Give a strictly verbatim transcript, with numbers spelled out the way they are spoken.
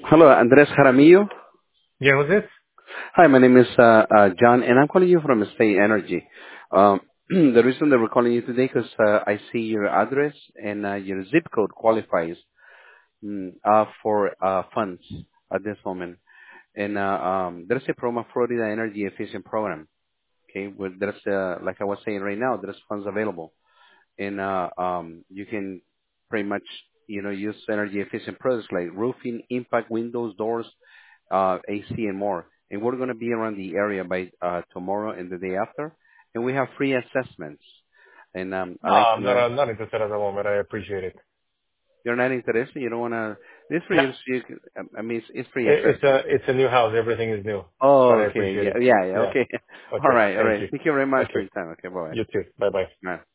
Hello, Andres Jaramillo. Yeah, who's this? Hi, my name is uh, uh, John, and I'm calling you from State Energy. Um, the reason that we're calling you today because uh, I see your address and uh, your zip code qualifies mm, uh, for uh, funds at this moment. And uh, um, there's a promo Florida Energy Efficient Program. Okay, with there's uh, like I was saying right now, there's funds available, and uh, um, you can pretty much you know use energy efficient products like roofing, impact windows, doors, uh, A C, and more. And we're going to be around the area by uh, tomorrow and the day after, and we have free assessments. And um, No, I like to I'm not, know I'm not interested at the moment. I appreciate it. you're not interested. You don't want to. This free. No, You, you, can- I mean, it's, it's free it- it's a, assessment. it's a new house. Everything is new, but Oh, I okay. appreciate Yeah, it. yeah, yeah. Yeah. Okay. All Okay. right, all Thank right. you. Thank you very much for Okay. your time. Okay, bye You too. Bye bye. bye.